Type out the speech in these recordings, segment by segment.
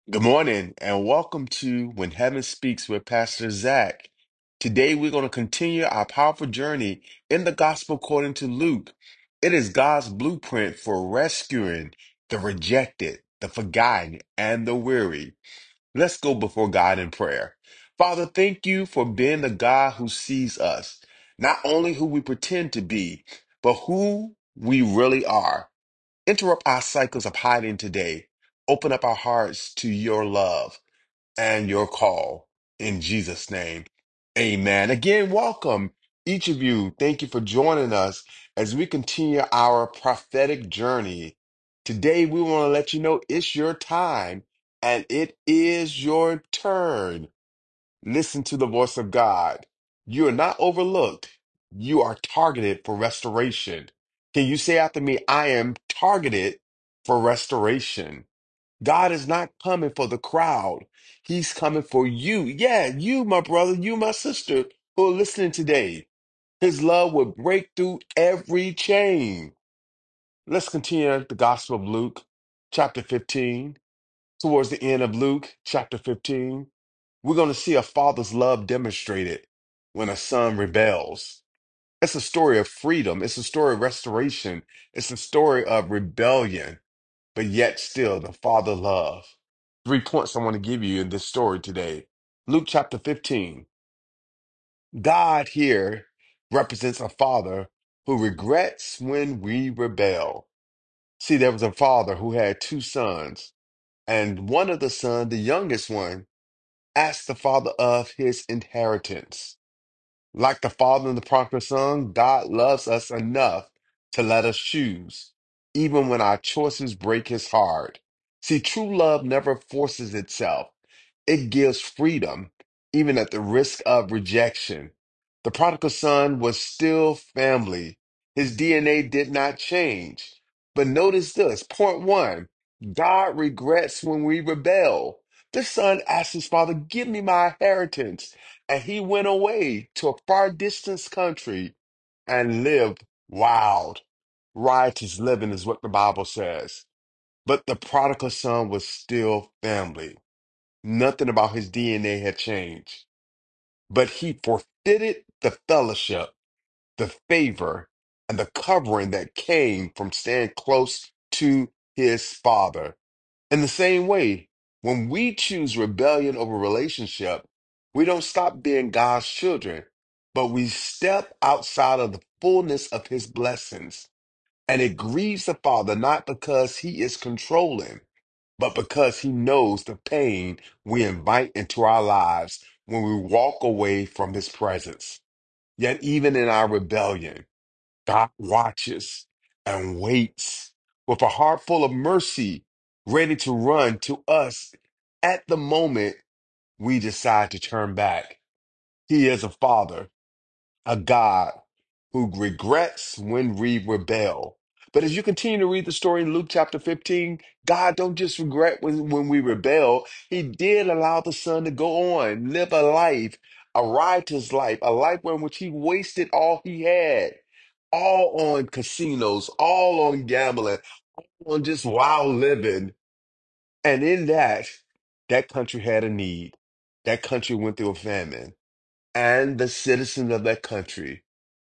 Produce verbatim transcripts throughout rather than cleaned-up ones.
Good morning and welcome to When Heaven Speaks with Pastor Zach. Today we're going to continue our powerful journey in the gospel according to Luke. It is God's blueprint for rescuing the rejected, the forgotten, and the weary. Let's go before God in prayer. Father, thank you for being the God who sees us, not only who we pretend to be, but who we really are. Interrupt our cycles of hiding today. Open up our hearts to your love and your call in Jesus' name. Amen. Again, welcome each of you. Thank you for joining us as we continue our prophetic journey. Today, we want to let you know it's your time and it is your turn. Listen to the voice of God. You are not overlooked. You are targeted for restoration. Can you say after me, I am targeted for restoration? God is not coming for the crowd. He's coming for you. Yeah, you, my brother, you, my sister, who are listening today. His love will break through every chain. Let's continue the Gospel of Luke, chapter fifteen. Towards the end of Luke, chapter fifteen, we're going to see a father's love demonstrated when a son rebels. It's a story of freedom. It's a story of restoration. It's a story of rebellion, but yet still the father love. Three points I want to give you in this story today. Luke chapter fifteen. God here represents a father who regrets when we rebel. See, there was a father who had two sons, and one of the sons, the youngest one, asked the father of his inheritance. Like the father in the prodigal son, God loves us enough to let us choose, even when our choices break his heart. See, true love never forces itself. It gives freedom, even at the risk of rejection. The prodigal son was still family. His D N A did not change. But notice this, point one, God regrets when we rebel. The son asked his father, give me my inheritance. And he went away to a far distant country and lived wild. Riotous living is what the Bible says. But the prodigal son was still family. Nothing about his D N A had changed. But he forfeited the fellowship, the favor, and the covering that came from staying close to his father. In the same way, when we choose rebellion over relationship, we don't stop being God's children, but we step outside of the fullness of his blessings. And it grieves the Father not because he is controlling, but because he knows the pain we invite into our lives when we walk away from his presence. Yet, even in our rebellion, God watches and waits with a heart full of mercy, ready to run to us at the moment we decide to turn back. He is a father, a God who regrets when we rebel. But as you continue to read the story in Luke chapter fifteen, God don't just regret when, when we rebel. He did allow the son to go on, live a life, a riotous life, a life in which he wasted all he had, all on casinos, all on gambling, on just wild living. And in that, that country had a need. That country went through a famine. And the citizens of that country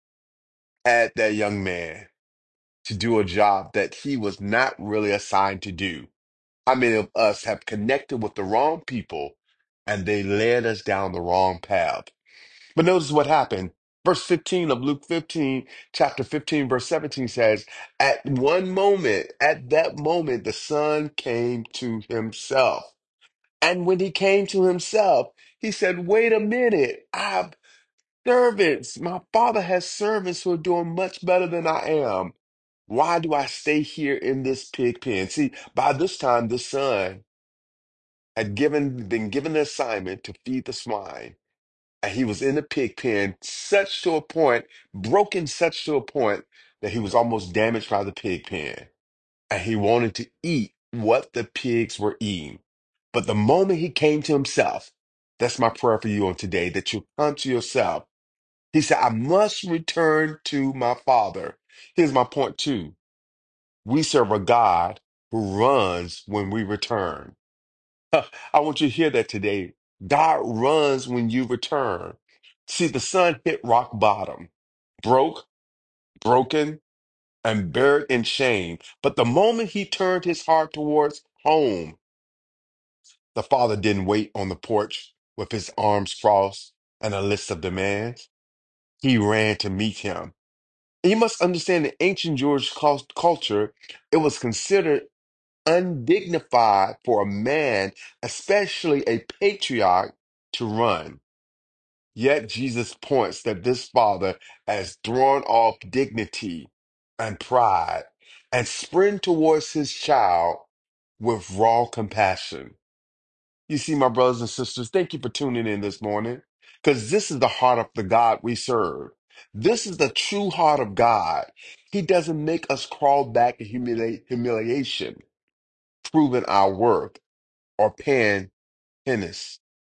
had that young man to do a job that he was not really assigned to do. How many of us have connected with the wrong people and they led us down the wrong path? But notice what happened. Verse fifteen of Luke fifteen, chapter fifteen, verse seventeen says, at one moment, at that moment, the son came to himself. And when he came to himself, he said, wait a minute, I have servants. My father has servants who are doing much better than I am. Why do I stay here in this pig pen? See, by this time, the son had given been given the assignment to feed the swine, and he was in the pig pen, such to a point, broken such to a point that he was almost damaged by the pig pen, and he wanted to eat what the pigs were eating. But the moment he came to himself, that's my prayer for you on today, that you come to yourself. He said, I must return to my father. Here's my point two. We serve a God who runs when we return. I want you to hear that today. God runs when you return. See, the son hit rock bottom, broke, broken, and buried in shame. But the moment he turned his heart towards home, the father didn't wait on the porch with his arms crossed and a list of demands. He ran to meet him. And you must understand the ancient Jewish cul- culture, it was considered undignified for a man, especially a patriarch, to run. Yet Jesus points that this father has thrown off dignity and pride and sprint towards his child with raw compassion. You see, my brothers and sisters, thank you for tuning in this morning because this is the heart of the God we serve. This is the true heart of God. He doesn't make us crawl back in humili- humiliation, proving our worth or paying penance.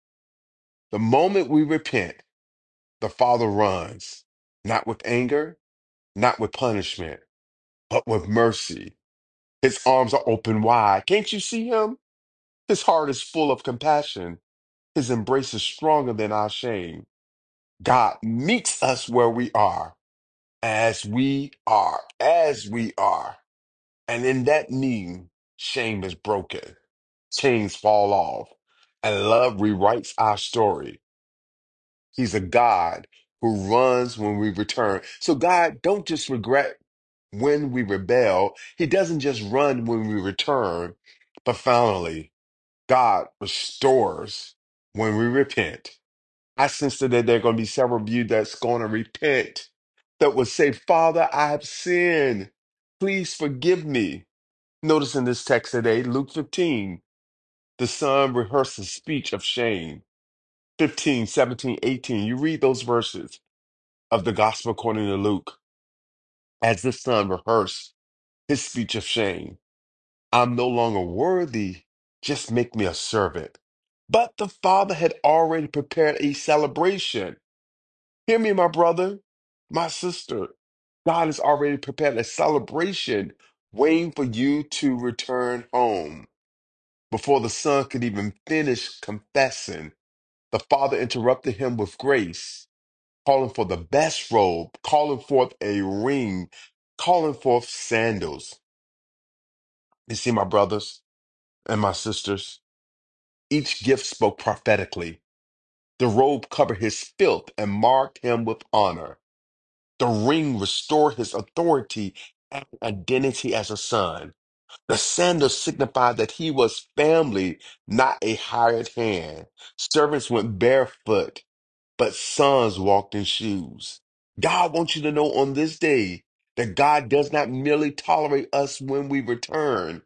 The moment we repent, the Father runs, not with anger, not with punishment, but with mercy. His arms are open wide. Can't you see him? His heart is full of compassion. His embrace is stronger than our shame. God meets us where we are, as we are, as we are. And in that meeting, shame is broken, chains fall off, and love rewrites our story. He's a God who runs when we return. So God don't just regret when we rebel. He doesn't just run when we return, but finally, God restores when we repent. I sense today there are going to be several of you that's going to repent, that will say, Father, I have sinned. Please forgive me. Notice in this text today, Luke fifteen, the son rehearsed a speech of shame. fifteen, seventeen, eighteen. You read those verses of the gospel according to Luke as the son rehearsed his speech of shame. I'm no longer worthy, just make me a servant. But the father had already prepared a celebration. Hear me, my brother, my sister. God has already prepared a celebration waiting for you to return home. Before the son could even finish confessing, the father interrupted him with grace, calling for the best robe, calling forth a ring, calling forth sandals. You see, my brothers and my sisters, each gift spoke prophetically. The robe covered his filth and marked him with honor. The ring restored his authority and identity as a son. The sandals signified that he was family, not a hired hand. Servants went barefoot, but sons walked in shoes. God wants you to know on this day that God does not merely tolerate us when we return,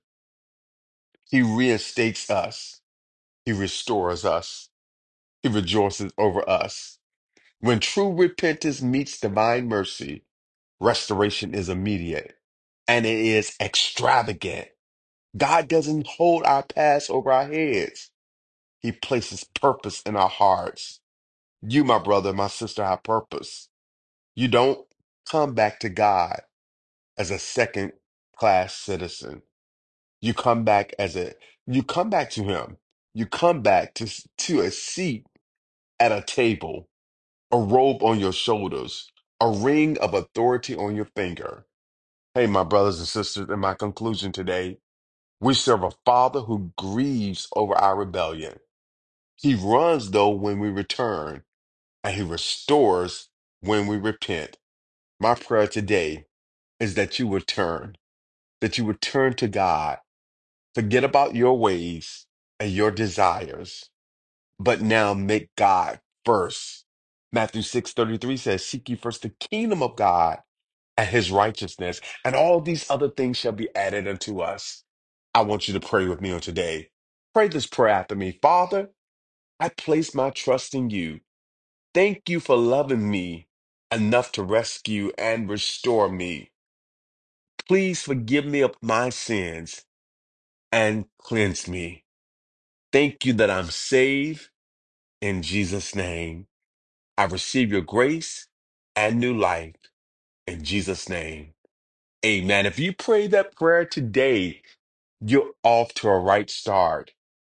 He reinstates us, He restores us, He rejoices over us. When true repentance meets divine mercy, restoration is immediate and it is extravagant. God doesn't hold our past over our heads. He places purpose in our hearts. You, my brother, my sister, have purpose. You don't come back to God as a second class citizen. You come back as a, you come back to him. You come back to, to a seat at a table, a robe on your shoulders, a ring of authority on your finger. Hey, my brothers and sisters, in my conclusion today, we serve a father who grieves over our rebellion. He runs, though, when we return, and he restores when we repent. My prayer today is that you would turn, that you would turn to God, forget about your ways and your desires, but now make God first. Matthew six thirty-three says, seek ye first the kingdom of God and his righteousness, and all these other things shall be added unto us. I want you to pray with me on today. Pray this prayer after me. Father, I place my trust in you. Thank you for loving me enough to rescue and restore me. Please forgive me of my sins and cleanse me. Thank you that I'm saved in Jesus' name. I receive your grace and new life in Jesus' name. Amen. If you pray that prayer today, you're off to a right start.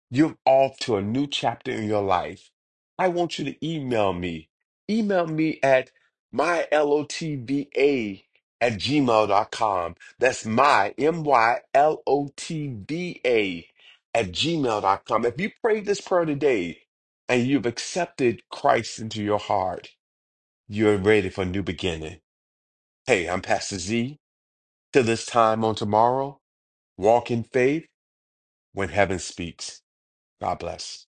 You're off to a new chapter in your life. I want you to email me. Email me at mylotba at gmail dot com. That's my, M Y L O T B A at gmail dot com. If you prayed this prayer today and you've accepted Christ into your heart, you're ready for a new beginning. Hey, I'm Pastor Z. Till this time on tomorrow, walk in faith when heaven speaks. God bless.